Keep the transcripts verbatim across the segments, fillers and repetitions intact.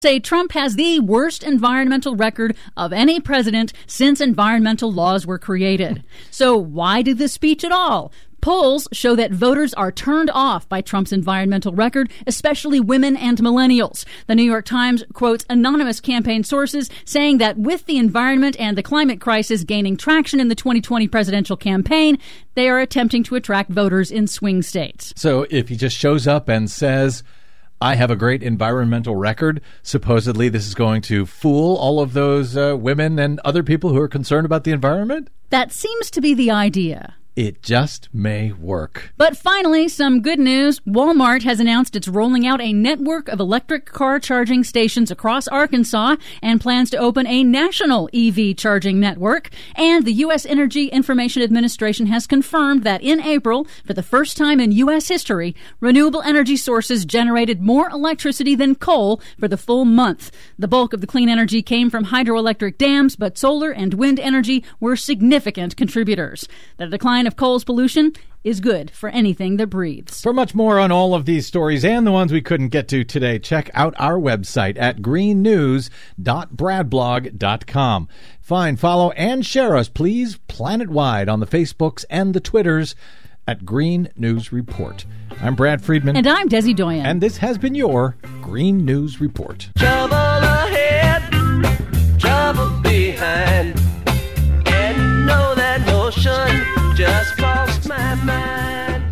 say Trump has the worst environmental record of any president since environmental laws were created. So why do this speech at all? Polls show that voters are turned off by Trump's environmental record, especially women and millennials. The New York Times quotes anonymous campaign sources saying that with the environment and the climate crisis gaining traction in the twenty twenty presidential campaign, they are attempting to attract voters in swing states. So if he just shows up and says, I have a great environmental record, supposedly this is going to fool all of those uh, women and other people who are concerned about the environment? That seems to be the idea. It just may work. But finally, some good news. Walmart has announced it's rolling out a network of electric car charging stations across Arkansas and plans to open a national E V charging network. And the U S Energy Information Administration has confirmed that in April, for the first time in U S history, renewable energy sources generated more electricity than coal for the full month. The bulk of the clean energy came from hydroelectric dams, but solar and wind energy were significant contributors. The decline of coal's pollution is good for anything that breathes. For much more on all of these stories and the ones we couldn't get to today, check out our website at green news dot brad blog dot com. Find, follow, and share us, please, planet-wide on the Facebooks and the Twitters at Green News Report. I'm Brad Friedman. And I'm Desi Doyen. And this has been your Green News Report. Trouble ahead, trouble behind, and know that notion just crossed my mind.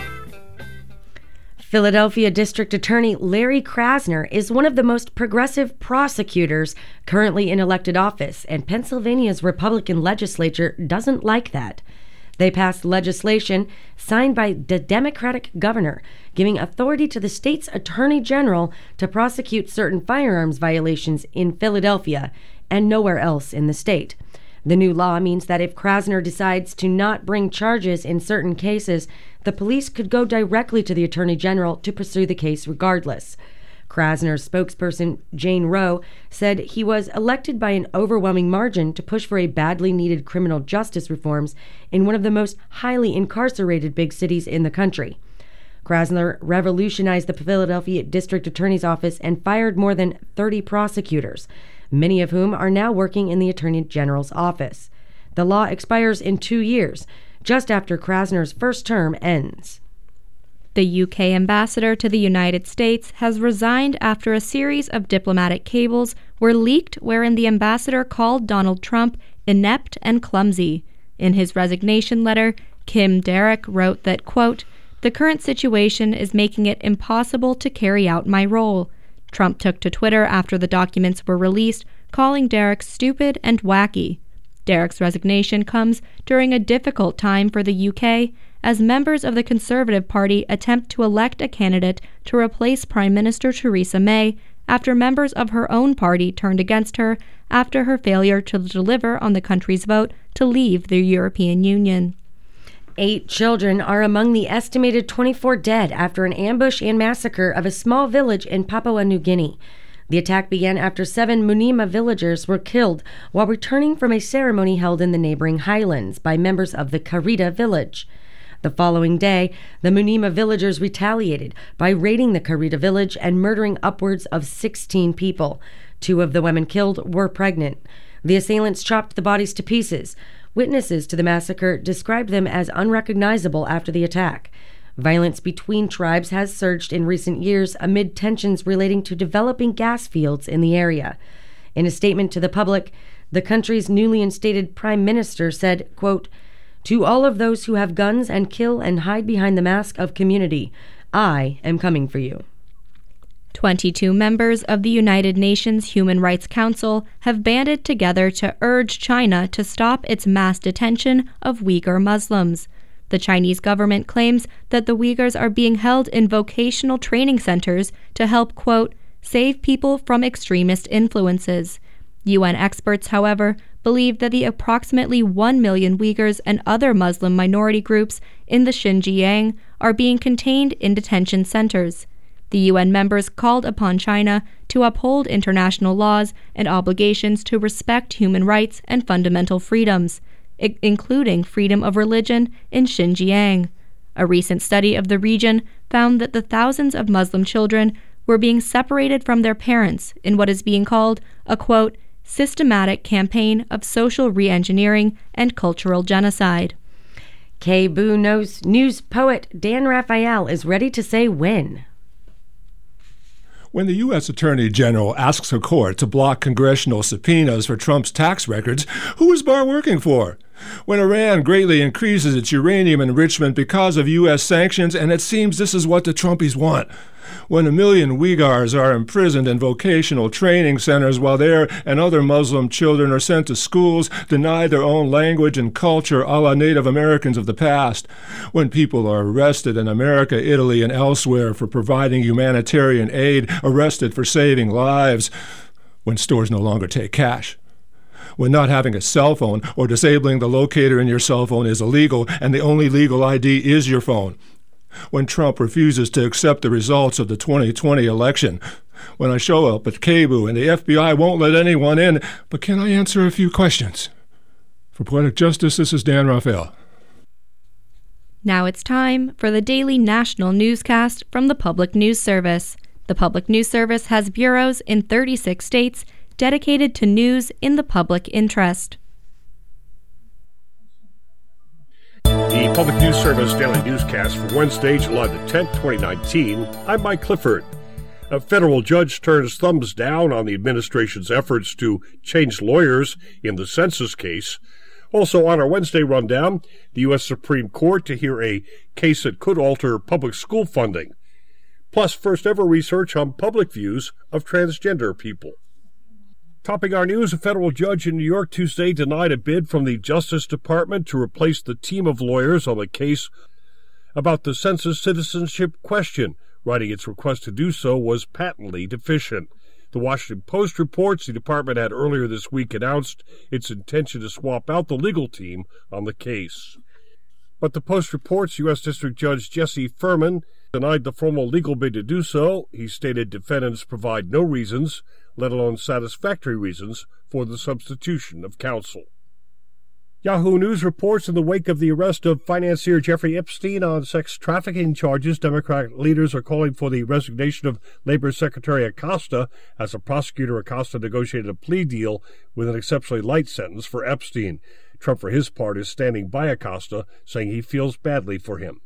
Philadelphia District Attorney Larry Krasner is one of the most progressive prosecutors currently in elected office, and Pennsylvania's Republican legislature doesn't like that. They passed legislation signed by the Democratic governor, giving authority to the state's attorney general to prosecute certain firearms violations in Philadelphia and nowhere else in the state. The new law means that if Krasner decides to not bring charges in certain cases, the police could go directly to the Attorney General to pursue the case regardless. Krasner's spokesperson, Jane Rowe, said he was elected by an overwhelming margin to push for a badly needed criminal justice reforms in one of the most highly incarcerated big cities in the country. Krasner revolutionized the Philadelphia District Attorney's Office and fired more than thirty prosecutors, many of whom are now working in the Attorney General's office. The law expires in two years, just after Krasner's first term ends. The U K ambassador to the United States has resigned after a series of diplomatic cables were leaked wherein the ambassador called Donald Trump inept and clumsy. In his resignation letter, Kim Darroch wrote that, quote, "The current situation is making it impossible to carry out my role." Trump took to Twitter after the documents were released, calling Darroch stupid and wacky. Darroch's resignation comes during a difficult time for the U K, as members of the Conservative Party attempt to elect a candidate to replace Prime Minister Theresa May after members of her own party turned against her after her failure to deliver on the country's vote to leave the European Union. Eight children are among the estimated twenty-four dead after an ambush and massacre of a small village in Papua New Guinea. The attack began after seven Munima villagers were killed while returning from a ceremony held in the neighboring highlands by members of the Karita village. The following day, the Munima villagers retaliated by raiding the Karita village and murdering upwards of sixteen people. Two of the women killed were pregnant. The assailants chopped the bodies to pieces. Witnesses to the massacre described them as unrecognizable after the attack. Violence between tribes has surged in recent years amid tensions relating to developing gas fields in the area. In a statement to the public, the country's newly instated prime minister said, quote, "To all of those who have guns and kill and hide behind the mask of community, I am coming for you." twenty-two members of the United Nations Human Rights Council have banded together to urge China to stop its mass detention of Uyghur Muslims. The Chinese government claims that the Uyghurs are being held in vocational training centers to help, quote, save people from extremist influences. U N experts, however, believe that the approximately one million Uyghurs and other Muslim minority groups in the Xinjiang are being contained in detention centers. The U N members called upon China to uphold international laws and obligations to respect human rights and fundamental freedoms, I- including freedom of religion in Xinjiang. A recent study of the region found that the thousands of Muslim children were being separated from their parents in what is being called a, quote, systematic campaign of social reengineering and cultural genocide. K B O News, news poet Dan Raphael is ready to say when. When the U S Attorney General asks a court to block congressional subpoenas for Trump's tax records, who is Barr working for? When Iran greatly increases its uranium enrichment because of U S sanctions, and it seems this is what the Trumpies want. When a million Uyghurs are imprisoned in vocational training centers while their and other Muslim children are sent to schools denied their own language and culture a la Native Americans of the past. When people are arrested in America, Italy, and elsewhere for providing humanitarian aid, arrested for saving lives. When stores no longer take cash. When not having a cell phone or disabling the locator in your cell phone is illegal and the only legal I D is your phone. When Trump refuses to accept the results of the twenty twenty election. When I show up at K B O and the F B I won't let anyone in, but can I answer a few questions? For Poetic Justice, this is Dan Raphael. Now it's time for the daily national newscast from the Public News Service. The Public News Service has bureaus in thirty-six states dedicated to news in the public interest. The Public News Service Daily Newscast for Wednesday, July the tenth, twenty nineteen. I'm Mike Clifford. A federal judge turns thumbs down on the administration's efforts to change lawyers in the census case. Also on our Wednesday rundown, the U S Supreme Court to hear a case that could alter public school funding. Plus, first ever research on public views of transgender people. Topping our news, a federal judge in New York Tuesday denied a bid from the Justice Department to replace the team of lawyers on the case about the census citizenship question, writing its request to do so was patently deficient. The Washington Post reports the department had earlier this week announced its intention to swap out the legal team on the case. But the Post reports U S District Judge Jesse Furman denied the formal legal bid to do so. He stated defendants provide no reasons, let alone satisfactory reasons, for the substitution of counsel. Yahoo News reports in the wake of the arrest of financier Jeffrey Epstein on sex trafficking charges, Democratic leaders are calling for the resignation of Labor Secretary Acosta. As a prosecutor, Acosta negotiated a plea deal with an exceptionally light sentence for Epstein. Trump, for his part, is standing by Acosta, saying he feels badly for him.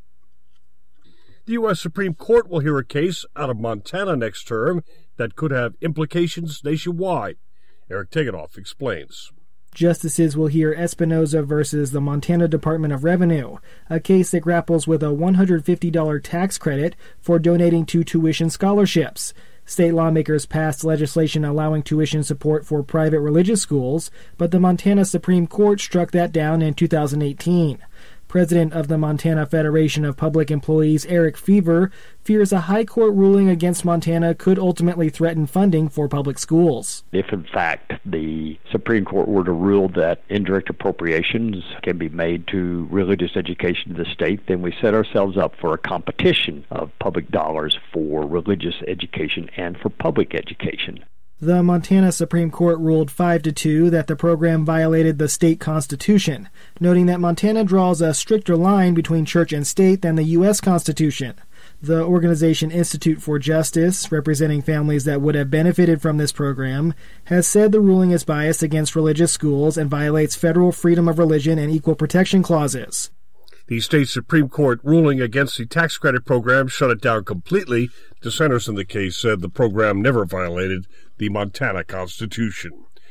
The U S Supreme Court will hear a case out of Montana next term that could have implications nationwide. Eric Tegethoff explains. Justices will hear Espinoza versus the Montana Department of Revenue, a case that grapples with a one hundred fifty dollars tax credit for donating to tuition scholarships. State lawmakers passed legislation allowing tuition support for private religious schools, but the Montana Supreme Court struck that down in two thousand eighteen. President of the Montana Federation of Public Employees, Eric Fever, fears a high court ruling against Montana could ultimately threaten funding for public schools. If, in fact, the Supreme Court were to rule that indirect appropriations can be made to religious education in the state, then we set ourselves up for a competition of public dollars for religious education and for public education. The Montana Supreme Court ruled five to two that the program violated the state constitution, noting that Montana draws a stricter line between church and state than the U S Constitution. The organization Institute for Justice, representing families that would have benefited from this program, has said the ruling is biased against religious schools and violates federal freedom of religion and equal protection clauses. The state Supreme Court ruling against the tax credit program shut it down completely. Dissenters in the case said the program never violated the Montana Constitution.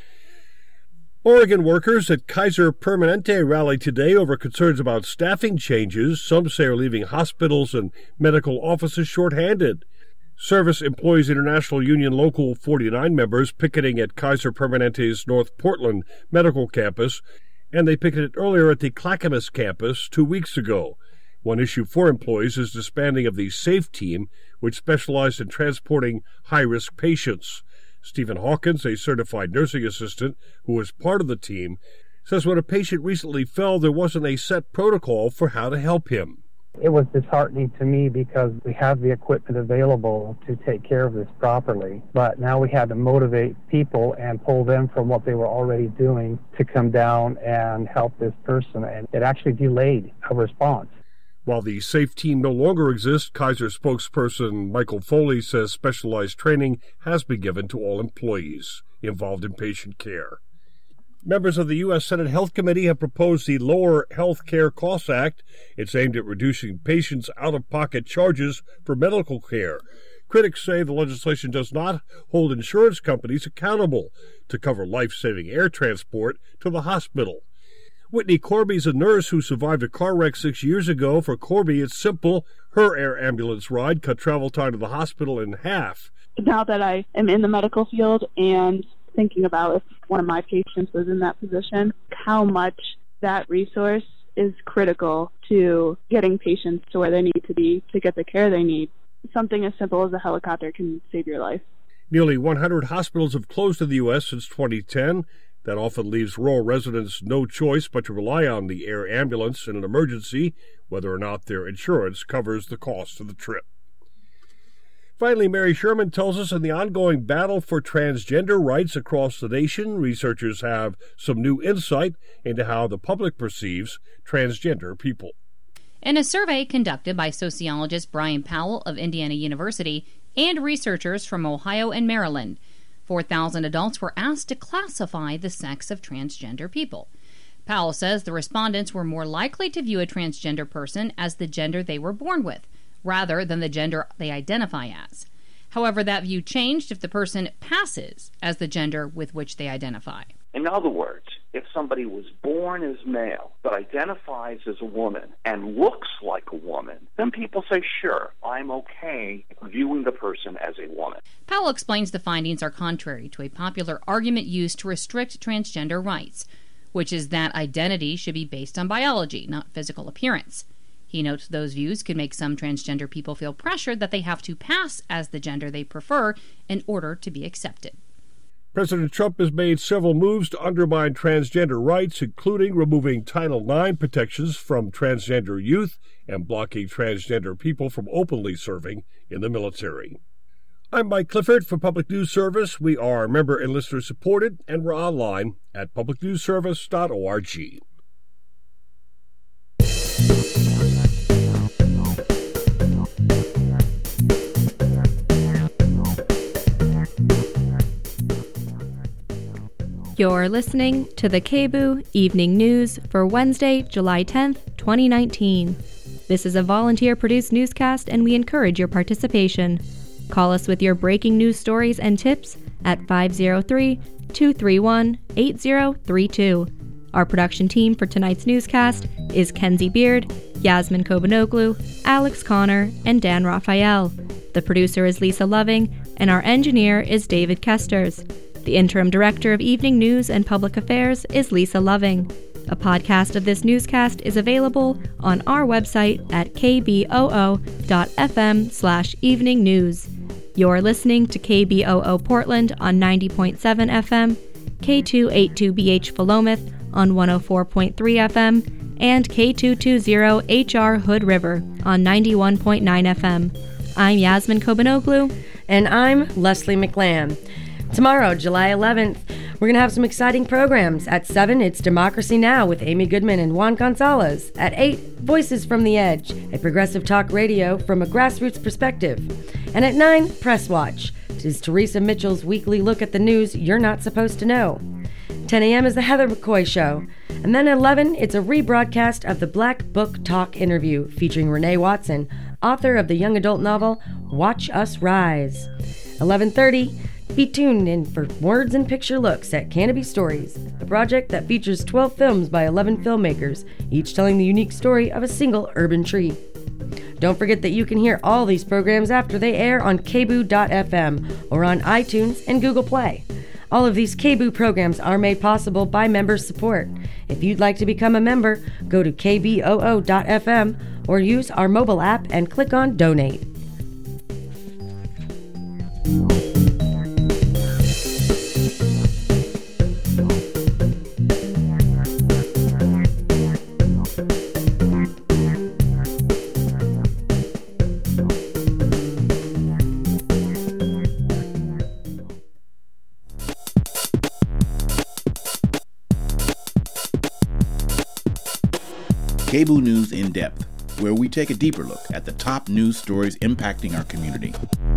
Oregon workers at Kaiser Permanente rallied today over concerns about staffing changes. Some say are leaving hospitals and medical offices shorthanded. Service Employees International Union Local forty-nine members picketing at Kaiser Permanente's North Portland Medical Campus, and they picketed earlier at the Clackamas campus two weeks ago. One issue for employees is disbanding of the SAFE team, which specialized in transporting high-risk patients. Stephen Hawkins, a certified nursing assistant who was part of the team, says when a patient recently fell, there wasn't a set protocol for how to help him. It was disheartening to me because we have the equipment available to take care of this properly, but now we had to motivate people and pull them from what they were already doing to come down and help this person, and it actually delayed a response. While the SAFE team no longer exists, Kaiser spokesperson Michael Foley says specialized training has been given to all employees involved in patient care. Members of the U S Senate Health Committee have proposed the Lower Health Care Costs Act. It's aimed at reducing patients' out-of-pocket charges for medical care. Critics say the legislation does not hold insurance companies accountable to cover life-saving air transport to the hospital. Whitney Corby is a nurse who survived a car wreck six years ago. For Corby, it's simple. Her air ambulance ride cut travel time to the hospital in half. Now that I am in the medical field and thinking about if one of my patients was in that position, how much that resource is critical to getting patients to where they need to be to get the care they need. Something as simple as a helicopter can save your life. Nearly one hundred hospitals have closed in the U S since twenty ten. That often leaves rural residents no choice but to rely on the air ambulance in an emergency, whether or not their insurance covers the cost of the trip. Finally, Mary Sherman tells us in the ongoing battle for transgender rights across the nation, researchers have some new insight into how the public perceives transgender people. In a survey conducted by sociologist Brian Powell of Indiana University and researchers from Ohio and Maryland, four thousand adults were asked to classify the sex of transgender people. Powell says the respondents were more likely to view a transgender person as the gender they were born with, rather than the gender they identify as. However, that view changed if the person passes as the gender with which they identify. In other words, if somebody was born as male but identifies as a woman and looks like a woman, then people say, sure, I'm okay viewing the person as a woman. Powell explains the findings are contrary to a popular argument used to restrict transgender rights, which is that identity should be based on biology, not physical appearance. He notes those views could make some transgender people feel pressured that they have to pass as the gender they prefer in order to be accepted. President Trump has made several moves to undermine transgender rights, including removing Title nine protections from transgender youth and blocking transgender people from openly serving in the military. I'm Mike Clifford for Public News Service. We are member and listener supported, and we're online at public news service dot org. You're listening to the K B O O Evening News for Wednesday, July tenth, twenty nineteen. This is a volunteer-produced newscast, and we encourage your participation. Call us with your breaking news stories and tips at five oh three, two three one, eight oh three two. Our production team for tonight's newscast is Kenzie Beard, Yasmin Kobanoglu, Alex Connor, and Dan Raphael. The producer is Lisa Loving, and our engineer is David Kesters. The interim director of Evening News and Public Affairs is Lisa Loving. A podcast of this newscast is available on our website at k b o o dot f m slash evening news. You're listening to K B O O Portland on ninety point seven F M, K two eighty-two B H Philomath on one oh four point three F M, and K two twenty H R Hood River on ninety-one point nine F M. I'm Yasmin Kobanoglu. And I'm Leslie McLam. Tomorrow, July eleventh, we're going to have some exciting programs. At seven, it's Democracy Now! With Amy Goodman and Juan Gonzalez. At eight, Voices from the Edge, a progressive talk radio from a grassroots perspective. And at nine, Press Watch. It is Teresa Mitchell's weekly look at the news you're not supposed to know. ten a.m. is the Heather McCoy Show. And then at eleven, it's a rebroadcast of the Black Book Talk interview featuring Renee Watson, author of the young adult novel Watch Us Rise. eleven thirty, be tuned in for Words and Picture Looks at Canopy Stories, a project that features twelve films by eleven filmmakers, each telling the unique story of a single urban tree. Don't forget that you can hear all these programs after they air on k b o o dot f m or on iTunes and Google Play. All of these K B O O programs are made possible by member support. If you'd like to become a member, go to k b o o dot f m or use our mobile app and click on Donate. K B O O News in Depth, where we take a deeper look at the top news stories impacting our community.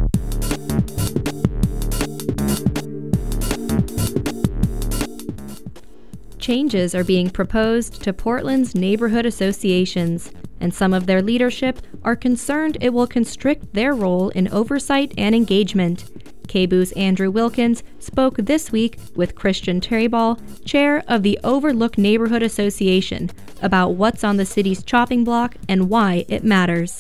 Changes are being proposed to Portland's neighborhood associations, and some of their leadership are concerned it will constrict their role in oversight and engagement. K B U's Andrew Wilkins spoke this week with Christian Treyball, chair of the Overlook Neighborhood Association, about what's on the city's chopping block and why it matters.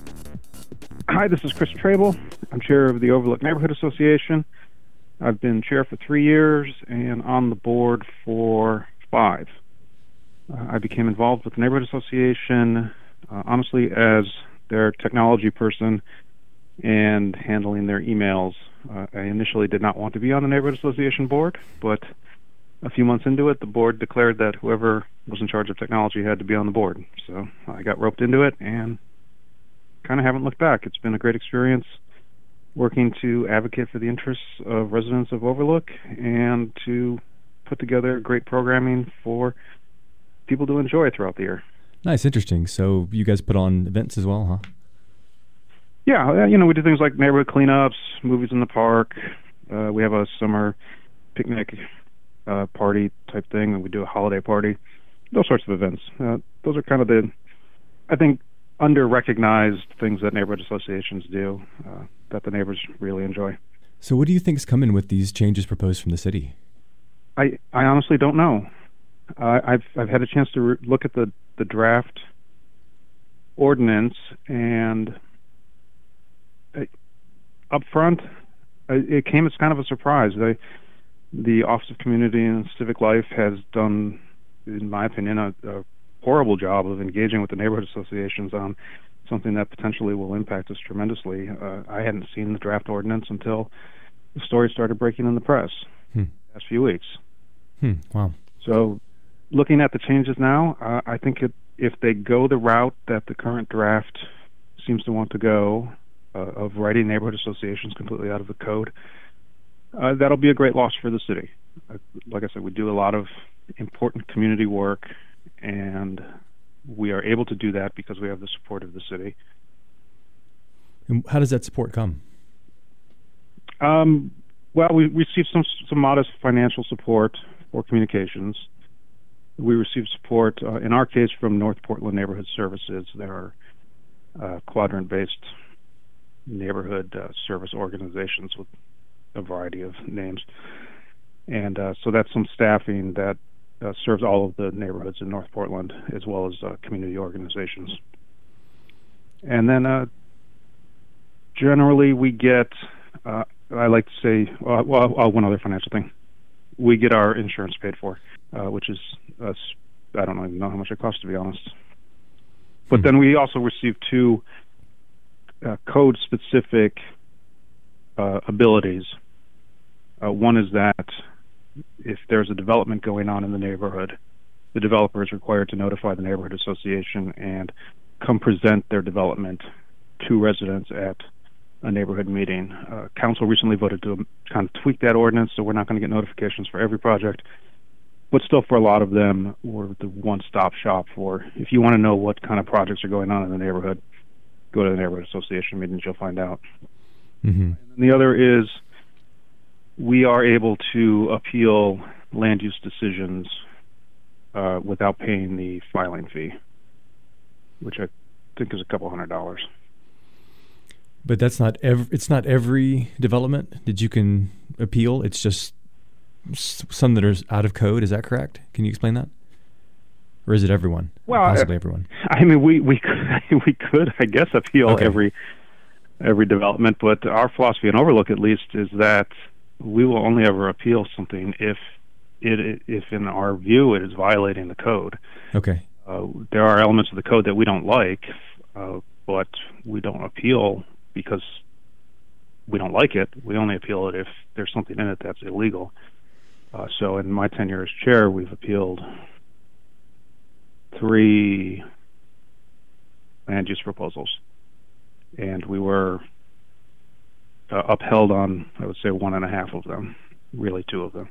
Hi, this is Chris Treyball. I'm chair of the Overlook Neighborhood Association. I've been chair for three years and on the board for five. Uh, I became involved with the Neighborhood Association, uh, honestly, as their technology person and handling their emails. Uh, I initially did not want to be on the Neighborhood Association board, but a few months into it, the board declared that whoever was in charge of technology had to be on the board. So I got roped into it and kind of haven't looked back. It's been a great experience working to advocate for the interests of residents of Overlook and to put together great programming for people to enjoy throughout the year. Nice, interesting. So you guys put on events as well, huh? Yeah, you know, we do things like neighborhood cleanups, movies in the park. Uh, we have a summer picnic uh, party type thing, and we do a holiday party. Those sorts of events. Uh, those are kind of the, I think, under-recognized things that neighborhood associations do uh, that the neighbors really enjoy. So what do you think is coming with these changes proposed from the city? I, I honestly don't know. Uh, I've I've had a chance to re- look at the, the draft ordinance, and I, up front, I, it came as kind of a surprise. They, the Office of Community and Civic Life has done, in my opinion, a, a horrible job of engaging with the neighborhood associations on something that potentially will impact us tremendously. Uh, I hadn't seen the draft ordinance until the story started breaking in the press hmm. the past few weeks. Hmm. Wow. So looking at the changes now, uh, I think it, if they go the route that the current draft seems to want to go, uh, of writing neighborhood associations completely out of the code, uh, that'll be a great loss for the city. Uh, like I said, we do a lot of important community work, and we are able to do that because we have the support of the city. And how does that support come? Um, well, we received some some modest financial support for communications. We received support, uh, in our case, from North Portland Neighborhood Services. There are uh, quadrant-based neighborhood uh, service organizations with a variety of names. And uh, so that's some staffing that uh, serves all of the neighborhoods in North Portland, as well as uh, community organizations. And then uh, generally we get, uh, I like to say, uh, well, uh, one other financial thing. We get our insurance paid for, uh, which is, uh, I don't even know how much it costs, to be honest. But hmm. then we also receive two uh, code-specific uh, abilities. Uh, one is that if there's a development going on in the neighborhood, the developer is required to notify the neighborhood association and come present their development to residents at a neighborhood meeting. Uh, council recently voted to kind of tweak that ordinance, so we're not going to get notifications for every project, but still for a lot of them, we're the one-stop shop for, if you want to know what kind of projects are going on in the neighborhood, go to the neighborhood association meetings, you'll find out. Mm-hmm. And the other is we are able to appeal land use decisions uh, without paying the filing fee, which I think is a couple hundred dollars. But that's not every, it's not every development that you can appeal. It's just some that are out of code. Is that correct? Can you explain that? Or is it everyone? Well, possibly uh, everyone. I mean, we we could, we could, I guess, appeal okay. every every development, but our philosophy in Overlook, at least, is that we will only ever appeal something if it if in our view it is violating the code. Okay. Uh, there are elements of the code that we don't like, uh, but we don't appeal because we don't like it. We only appeal it if there's something in it that's illegal. Uh, so in my tenure as chair, we've appealed three land use proposals, and we were uh, upheld on, I would say, one and a half of them, really two of them.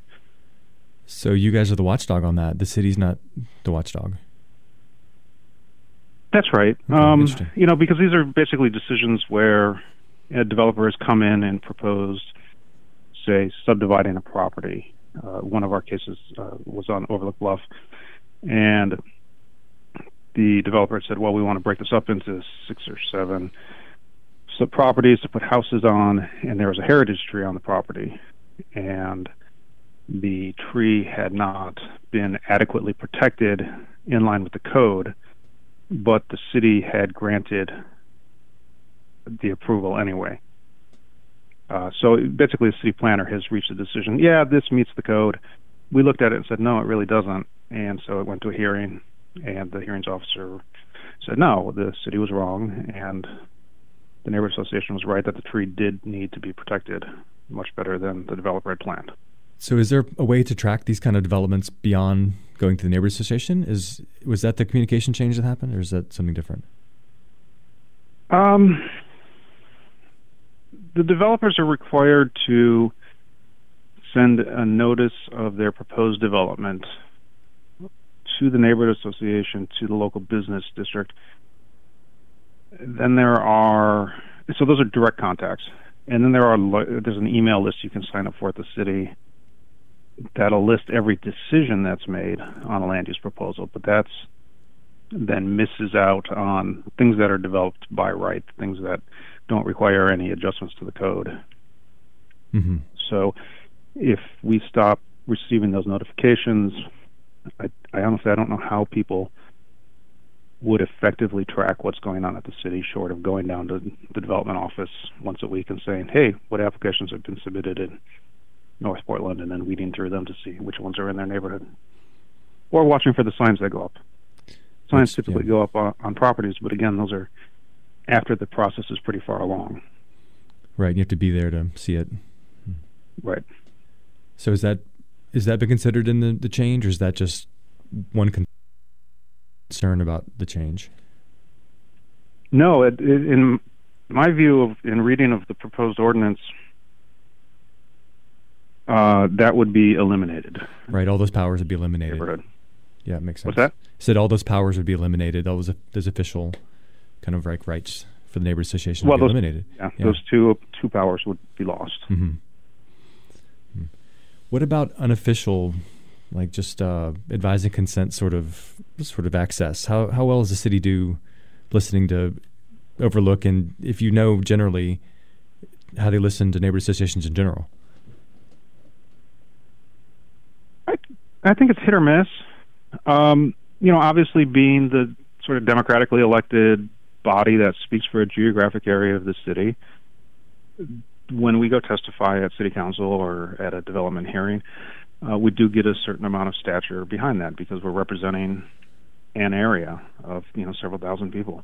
So you guys are the watchdog on that. The city's not the watchdog. That's right. Okay, um, interesting. you know, because these are basically decisions where a developer has come in and proposed, say, subdividing a property. Uh, one of our cases uh, was on Overlook Bluff, and the developer said, well, we want to break this up into six or seven sub properties to put houses on, and there was a heritage tree on the property, and the tree had not been adequately protected in line with the code, but the city had granted the approval anyway. Uh, so basically the city planner has reached a decision, yeah, this meets the code. We looked at it and said, no, it really doesn't. And so it went to a hearing, and the hearings officer said, no, the city was wrong, and the neighborhood association was right that the tree did need to be protected much better than the developer had planned. So is there a way to track these kind of developments beyond going to the neighborhood association? Is was that the communication change that happened, or is that something different? Um, the developers are required to send a notice of their proposed development to the neighborhood association, to the local business district. Then there are, so those are direct contacts. And then there are, there's an email list you can sign up for at the city that'll list every decision that's made on a land use proposal, but that's then misses out on things that are developed by right, things that don't require any adjustments to the code. Mm-hmm. So if we stop receiving those notifications, I, I honestly, I don't know how people would effectively track what's going on at the city, short of going down to the development office once a week and saying, hey, what applications have been submitted in North Portland, and then weeding through them to see which ones are in their neighborhood. Or watching for the signs that go up. Signs Which, typically yeah. go up on, on properties, but again, those are after the process is pretty far along. Right, you have to be there to see it. Right. So is that is that been considered in the, the change, or is that just one concern about the change? No, it, it, in my view of in reading of the proposed ordinance, uh, that would be eliminated. Right, all those powers would be eliminated. Neighborhood. Yeah, it makes sense. What's that? Said all those powers would be eliminated. All those those official kind of like rights for the neighborhood association Well, would be those, eliminated. Yeah, Yeah. those two two powers would be lost. Mm-hmm. What about unofficial, like just uh, advising consent sort of sort of access? How how well does the city do listening to Overlook, and if you know generally how they listen to neighborhood associations in general? I I think it's hit or miss. Um, you know, obviously being the sort of democratically elected body that speaks for a geographic area of the city, when we go testify at city council or at a development hearing, uh, we do get a certain amount of stature behind that because we're representing an area of, you know, several thousand people.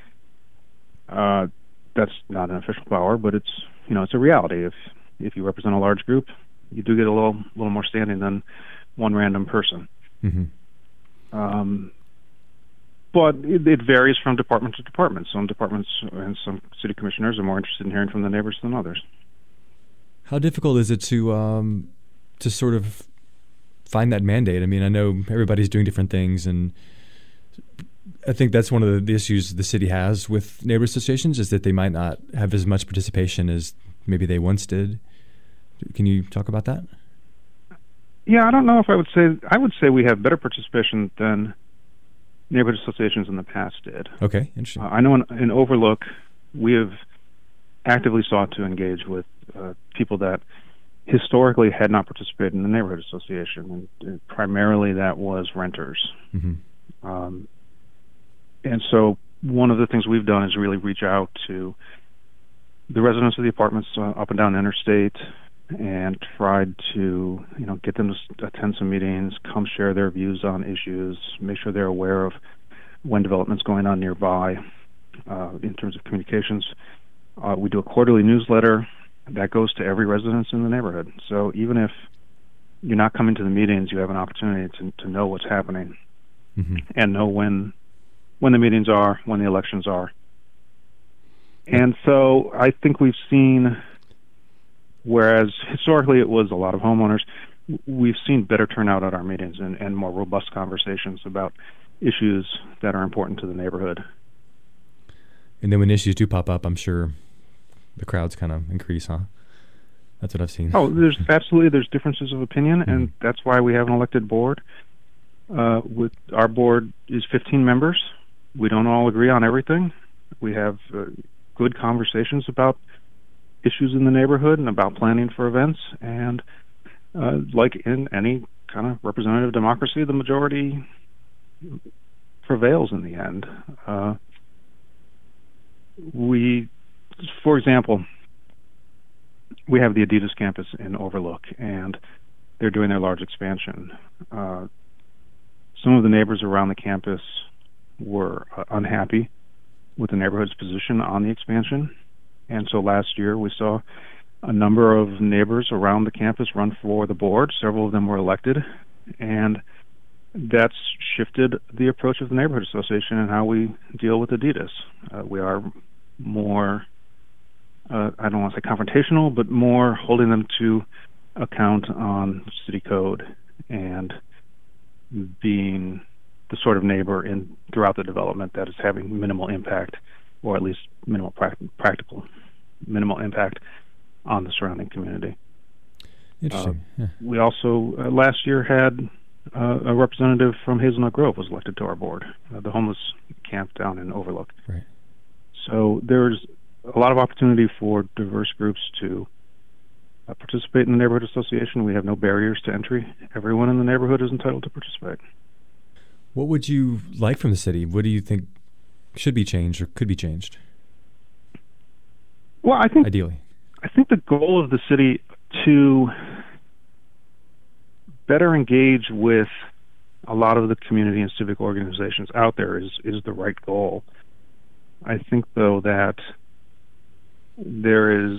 Uh, that's not an official power, but it's, you know, it's a reality. If if you represent a large group, you do get a little little more standing than one random person. Mm-hmm. Um, but it, it varies from department to department. Some departments and some city commissioners are more interested in hearing from the neighbors than others. How difficult is it to um, to sort of find that mandate? I mean, I know everybody's doing different things, and I think that's one of the, the issues the city has with neighborhood associations is that they might not have as much participation as maybe they once did. Can you talk about that? Yeah, I don't know if I would say, I would say we have better participation than neighborhood associations in the past did. Okay, interesting. Uh, I know in, in Overlook, we have actively sought to engage with uh, people that historically had not participated in the neighborhood association, and, and primarily that was renters. Mm-hmm. Um, and so one of the things we've done is really reach out to the residents of the apartments uh, up and down Interstate, and tried to, you know, get them to attend some meetings, come share their views on issues, make sure they're aware of when development's going on nearby. Uh, in terms of communications, uh, we do a quarterly newsletter that goes to every residence in the neighborhood. So even if you're not coming to the meetings, you have an opportunity to to know what's happening, mm-hmm. and know when when the meetings are, when the elections are. And so I think we've seen, whereas historically it was a lot of homeowners, we've seen better turnout at our meetings and, and more robust conversations about issues that are important to the neighborhood. And then when issues do pop up, I'm sure the crowds kind of increase, huh? That's what I've seen. Oh, there's absolutely there's differences of opinion, Mm-hmm. and that's why we have an elected board. Uh, with our board is fifteen members. We don't all agree on everything. We have uh, good conversations about issues in the neighborhood and about planning for events. And uh, like in any kind of representative democracy, the majority prevails in the end. Uh, we, for example, we have the Adidas campus in Overlook, and they're doing their large expansion. Uh, some of the neighbors around the campus were uh, unhappy with the neighborhood's position on the expansion. And so last year we saw a number of neighbors around the campus run for the board. Several of them were elected. And that's shifted the approach of the neighborhood association and how we deal with Adidas. Uh, we are more, uh, I don't want to say confrontational, but more holding them to account on city code and being the sort of neighbor in throughout the development that is having minimal impact, or at least minimal pract- practical minimal impact on the surrounding community. Interesting. Uh, yeah. We also uh, last year had uh, a representative from Hazelnut Grove was elected to our board, uh, the homeless camp down in Overlook. Right. So there's a lot of opportunity for diverse groups to uh, participate in the neighborhood association. We have no barriers to entry. Everyone in the neighborhood is entitled to participate. What would you like from the city? What do you think should be changed or could be changed? Well, I think ideally, I think the goal of the city to better engage with a lot of the community and civic organizations out there is is the right goal. I think, though, that there is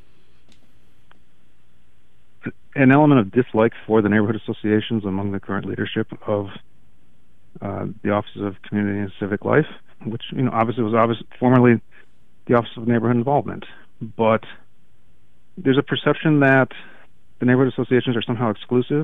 an element of dislike for the neighborhood associations among the current leadership of uh, the Office of Community and Civic Life, which, you know, obviously was obvious, formerly the Office of Neighborhood Involvement. But there's a perception that the neighborhood associations are somehow exclusive,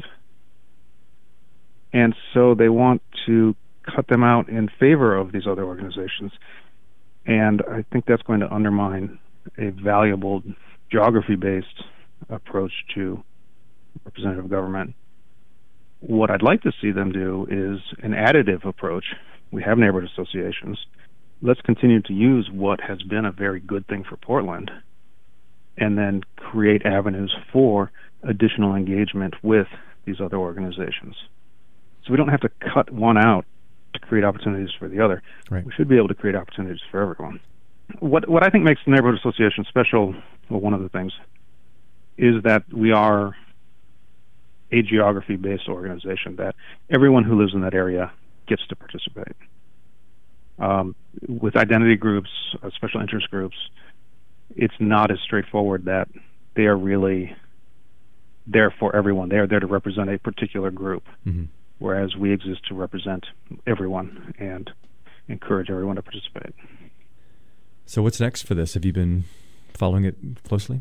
and so they want to cut them out in favor of these other organizations. And I think that's going to undermine a valuable geography-based approach to representative government. What I'd like to see them do is an additive approach. We have neighborhood associations. Let's continue to use what has been a very good thing for Portland, and then create avenues for additional engagement with these other organizations. So we don't have to cut one out to create opportunities for the other. Right. We should be able to create opportunities for everyone. What what I think makes the neighborhood association special, well, one of the things, is that we are a geography-based organization, that everyone who lives in that area gets to participate. Um, with identity groups, uh, special interest groups, it's not as straightforward that they are really there for everyone. They are there to represent a particular group, mm-hmm. whereas we exist to represent everyone and encourage everyone to participate. So what's next for this? Have you been following it closely?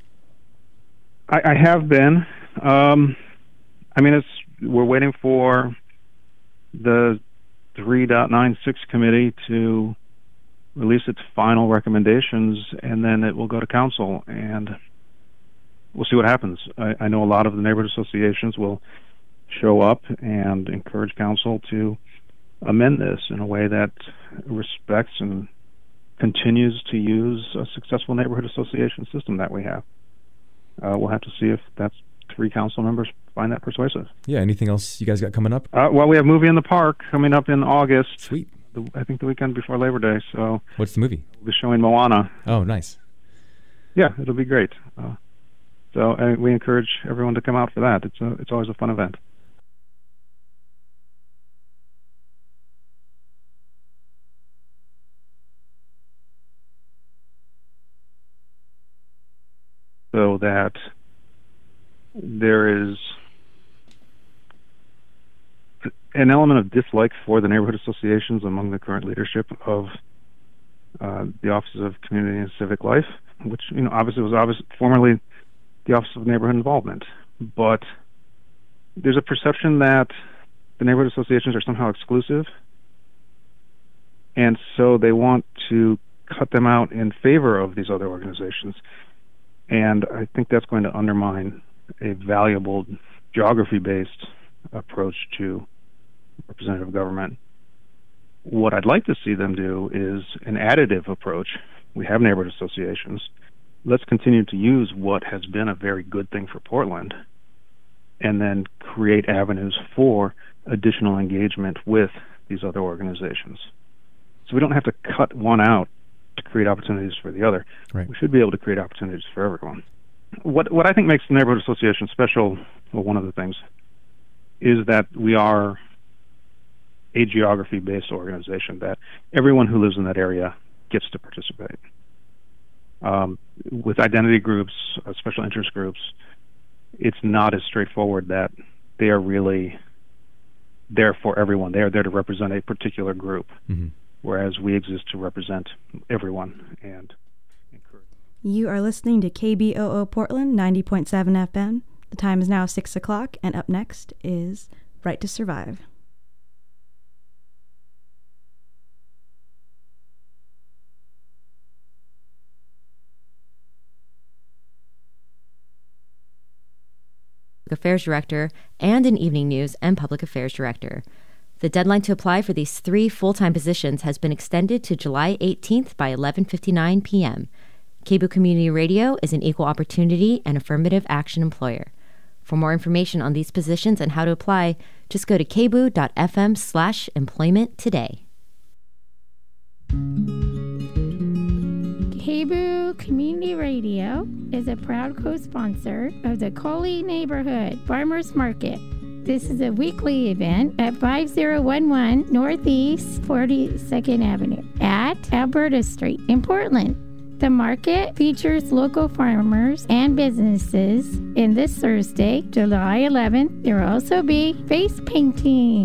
I, I have been. Um, I mean, it's we're waiting for the three point nine six committee to release its final recommendations, and then it will go to council, and we'll see what happens. I, I know a lot of the neighborhood associations will show up and encourage council to amend this in a way that respects and continues to use a successful neighborhood association system that we have. Uh, we'll have to see if that's three council members find that persuasive. Yeah, anything else you guys got coming up? Uh, well, we have Movie in the Park coming up in August. Sweet. The, I think the weekend before Labor Day. So what's the movie? We'll be showing Moana. Oh, nice. Yeah, it'll be great. Uh, so uh, we encourage everyone to come out for that. It's a, it's always a fun event. So that there is an element of dislike for the neighborhood associations among the current leadership of uh, the Office of Community and Civic Life, which, you know, obviously was obvious, formerly the Office of Neighborhood Involvement. But there's a perception that the neighborhood associations are somehow exclusive, And so they want to cut them out in favor of these other organizations. And I think that's going to undermine a valuable geography-based approach to representative government. What I'd like to see them do is an additive approach. We have neighborhood associations. Let's continue to use what has been a very good thing for Portland and then create avenues for additional engagement with these other organizations. So we don't have to cut one out to create opportunities for the other. Right. We should be able to create opportunities for everyone. What what I think makes the neighborhood association special, well, one of the things, is that we are a geography-based organization, that everyone who lives in that area gets to participate. Um, with identity groups, uh, special interest groups, it's not as straightforward that they are really there for everyone. They are there to represent a particular group, mm-hmm. whereas we exist to represent everyone. And you are listening to K B O O Portland ninety point seven F M. The time is now six o'clock, and up next is Right to Survive. Affairs Director and an Evening News and Public Affairs Director. The deadline to apply for these three full-time positions has been extended to July eighteenth by eleven fifty-nine p.m. K B O O Community Radio is an equal opportunity and affirmative action employer. For more information on these positions and how to apply, just go to kboo.fm slash employment today. K B O O Community Radio is a proud co-sponsor of the Coley Neighborhood Farmers Market. This is a weekly event at five oh one one Northeast forty-second Avenue at Alberta Street in Portland. The market features local farmers and businesses. And this Thursday, July eleventh, there will also be face painting.